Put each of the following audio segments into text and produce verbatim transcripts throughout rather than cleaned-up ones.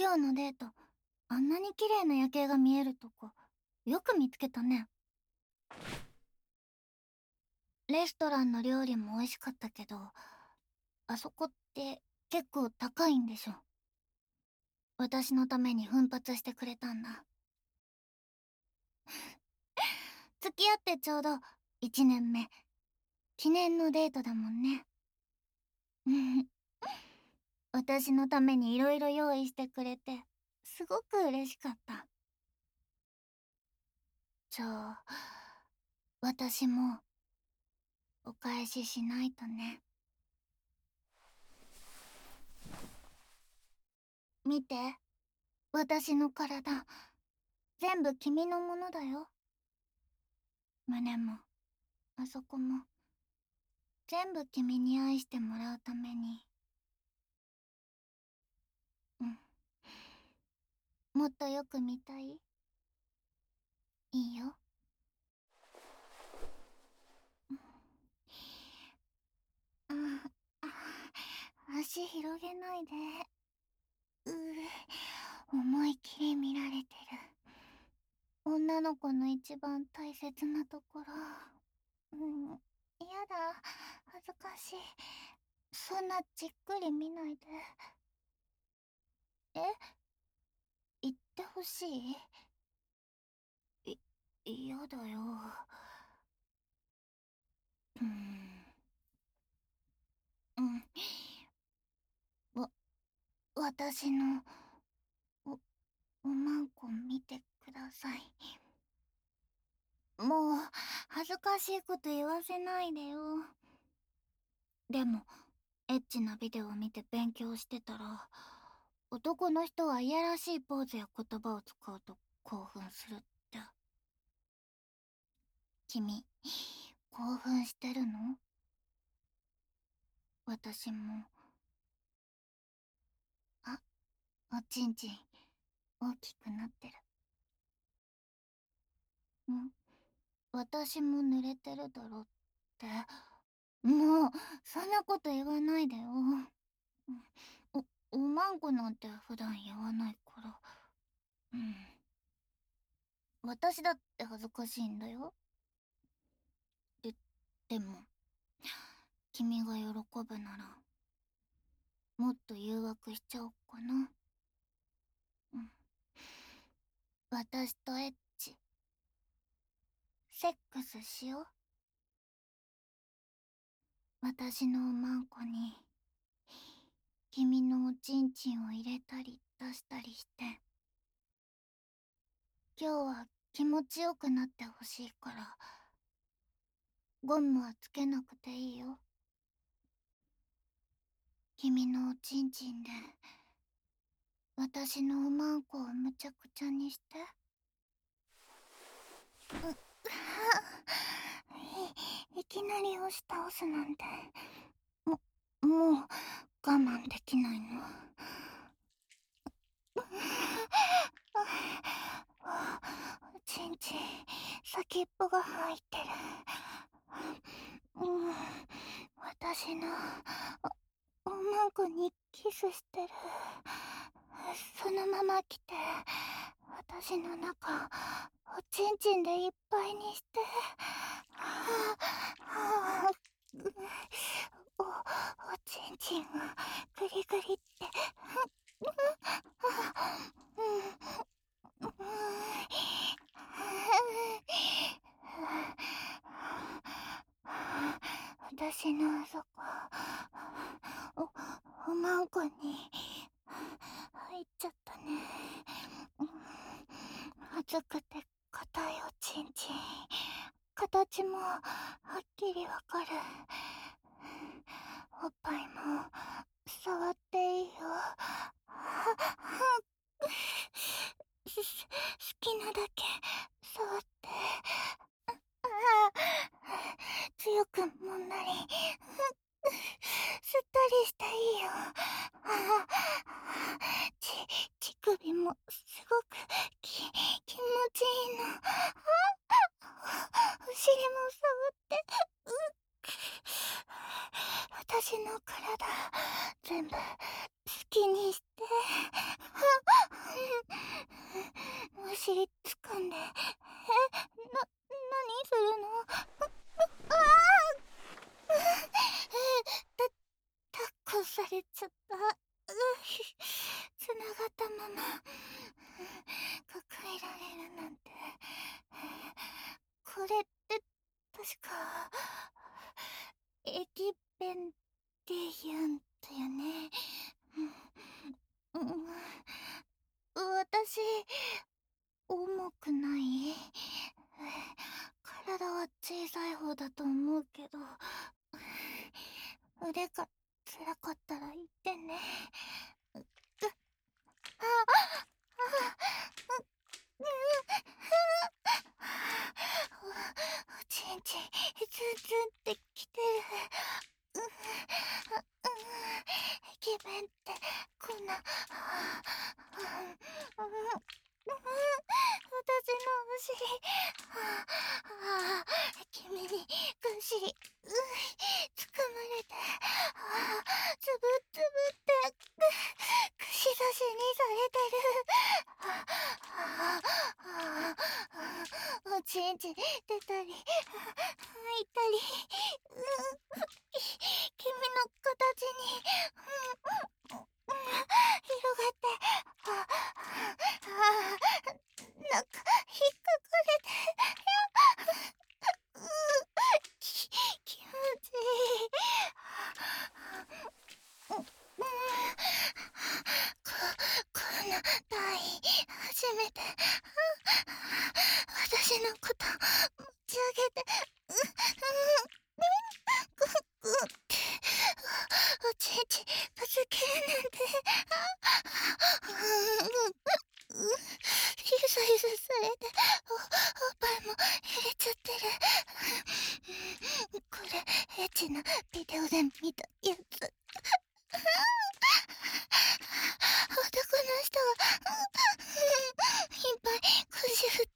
今日のデート、あんなに綺麗な夜景が見えるとこ、よく見つけたね。レストランの料理も美味しかったけど、あそこって結構高いんでしょ。私のために奮発してくれたんだ。付き合ってちょうどいちねんめ。記念のデートだもんね。私のためにいろいろ用意してくれて、すごく嬉しかった。じゃあ、私もお返ししないとね。見て、私の体、全部君のものだよ。胸も、あそこも、全部君に愛してもらうために。うん。もっとよく見たい？いいよ。うん、あ、足広げないで。うう、思いっきり見られてる。女の子の一番大切なところ。うん、やだ、恥ずかしい。そんなじっくり見ないで。え、言ってほしい？い、嫌だよ。うん、うん。わ、私の、お、おまんこ見てください。もう、恥ずかしいこと言わせないでよ。でも、エッチなビデオを見て勉強してたら、男の人はいやらしいポーズや言葉を使うと興奮するって。君、興奮してるの？私も。あ、おちんちん、大きくなってる。ん？私も濡れてるだろって。もう、そんなこと言わないでよ。お、おまんこなんて普段言わないから。うん。私だって恥ずかしいんだよ。で、でも、君が喜ぶなら、もっと誘惑しちゃおっかな。うん。私とエッチ、セックスしよう。私のおまんこに、君のおちんちんを入れたり出したりして。今日は気持ちよくなってほしいから、ゴムはつけなくていいよ。君のおちんちんで、私のおまんこをむちゃくちゃにして。う、い、いきなり押し倒すなんて、も、もう我慢できないの。おちんちん、先っぽが入ってる。うん、私のお、おまんこにキスしてる。そのまま来て、私の中、おちんちんでいっぱいにして。はあはあ、お、おちんちんがグリグリって。うん、私のあそこ、お、おまんこに入っちゃったね。うん、熱くて硬いおちんちん。形もはっきりわかる。おっぱいも触っていいよ。す、す好きなだけ触って。強くもんなり、すったりしていいよ。ち、乳首もすごくき、気持ちいいの。お尻も触って。私の体、全部好きにして。 お尻掴んで、え、な、何するの？ああた、抱っこされちゃった。つながったまま抱えられるなんて。これって確か駅弁って言うんだよね。うん、うん、私重くない？体は小さい方だと思うけど、腕が辛かったら言ってね。う、う、あ、あ、う、う、おちんちん、ズンズンってきてる。う、う、駅弁ってこんな、うん、うん、私のお尻、ああ、君にぐっしり、うい、つかまれて、ああ、つぶつぶって、串刺しにされてる。ああ、ああ、おちんち出たり、吐いたり、うん、君の形に、うん、うん、広がって、ああ、なんか引っかかれて、うき、気持ちいい。うん、うん、こ、こんな大初めて。私のこと持ち上げて、うん、うん、グッグッっておちんちぶつけるなんて、うん、うん、ゆさゆさされて、お、おっぱいも入れちゃってる。これエッチなビデオで見たやつ。男の人がいっぱい腰振って、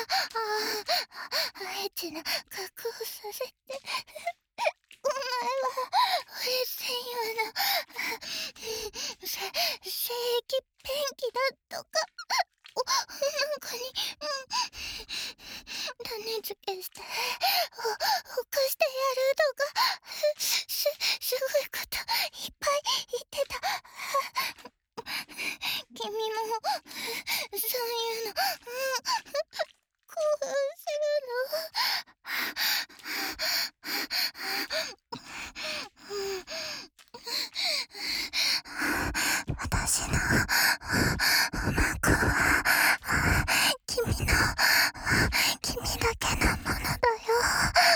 ああ、エッチな格好させて、お前は俺専用のせ正規ペンキだとか、お、なんかに、うん、種付けして、お、ほかしてやるとか、す、すごいこといっぱい言ってた。君も、そういうの、うん、興奮するの？私のうまくは君の君だけのものだよ。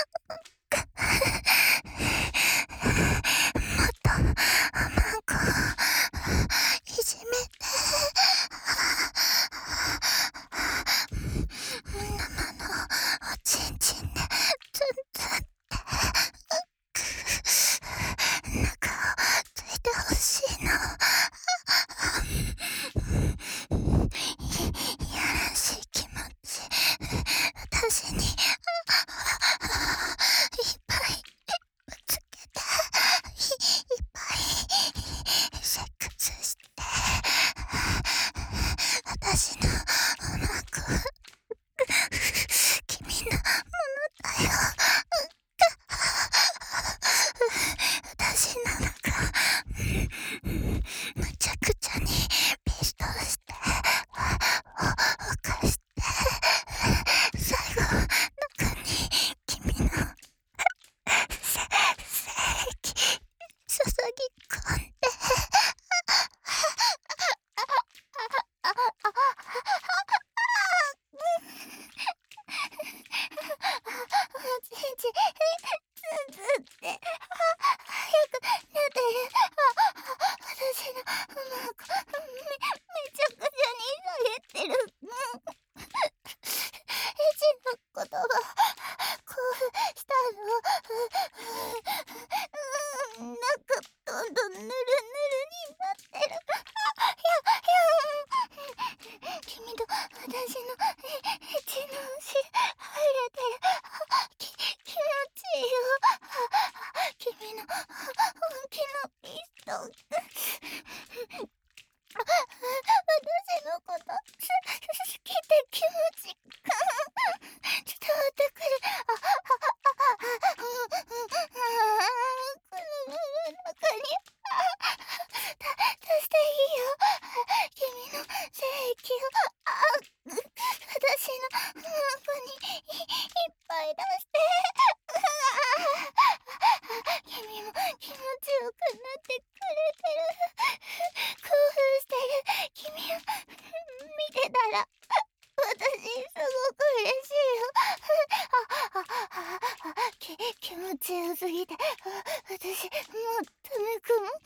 ちよすぎて、あ、私、もうダメかも。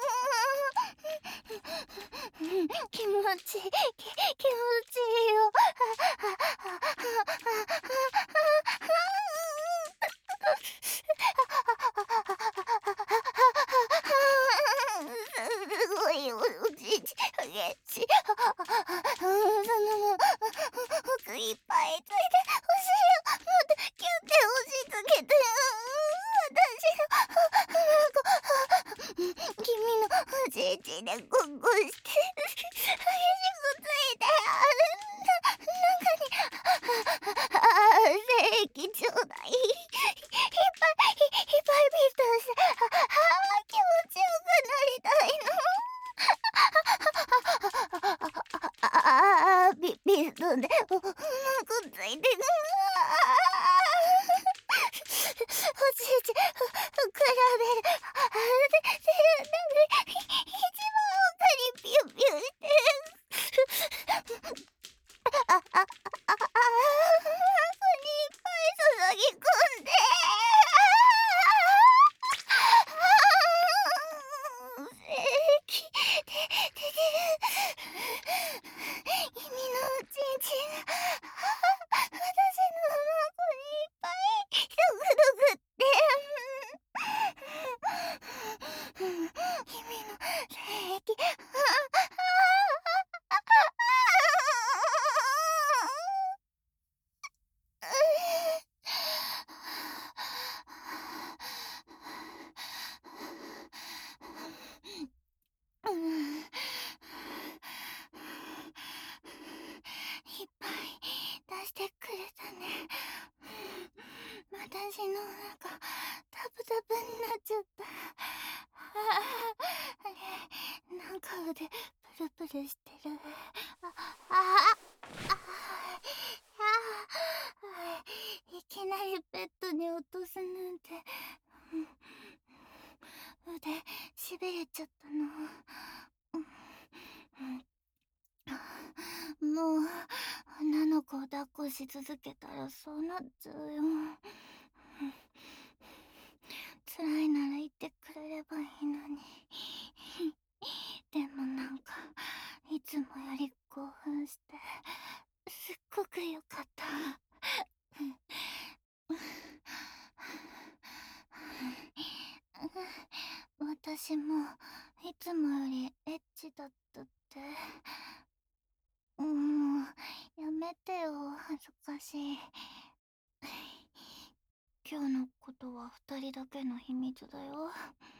うん、気持ちいい、き気持ちいいよ。すごいよ、おじいち激しい。そのもう、服いっぱいついてほしいよ。もっとキュッて押し付けて、私の、なんか、君のおじいちでごっこして、激しくついて、な、中に、ああ、精液ちょうだい。いっぱい、いっぱいビートして、ああ、気持ちよくなりたいの。ああ、ビビストンでうまくついてる。おじいち、ふ膨らべる。あででなんでい一番奥にピュピュしてる。ああああああ、中にいっぱい注ぎ込んで。ああ、精液で出てる。君のおちんちんが、私の孫にいっぱいドクドクって。君の精液、うん、いっぱい出してくれたね。私の中タプタプになっちゃった。あれ、なんか腕プルプルしてる。あああああ、いきなりベッドに落とすなんて。腕しびれちゃったの。もう女の子を抱っこし続けたらそうなっちゃうよ。辛いなら言ってくれればいいのに。でもなんかいつもより興奮してすっごくよかった。私もいつもよりエッチだったって。もうやめてよ、恥ずかしい。今日のことは二人だけの秘密だよ。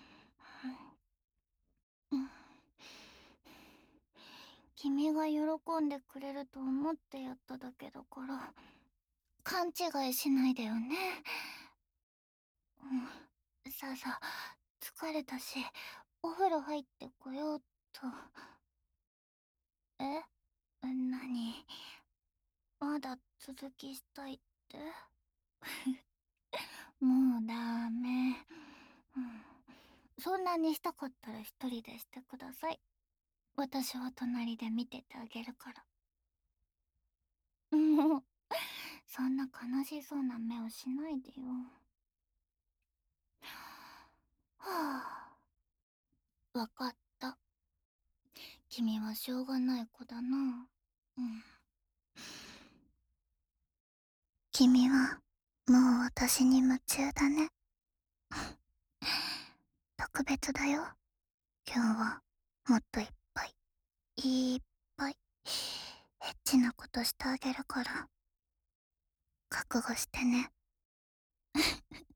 うん、君が喜んでくれると思ってやっただけだから勘違いしないでよね。うん、さあさあ、疲れたしお風呂入ってこようっと。え、何、まだ続きしたいって？もうダメ。うん、そんなにしたかったら一人でしてください。私は隣で見ててあげるから。もうそんな悲しそうな目をしないでよ。はあ、わかった。君はしょうがない子だな。うん。君はもう私に夢中だね。特別だよ。今日はもっといっぱいいっぱいエッチなことしてあげるから覚悟してね。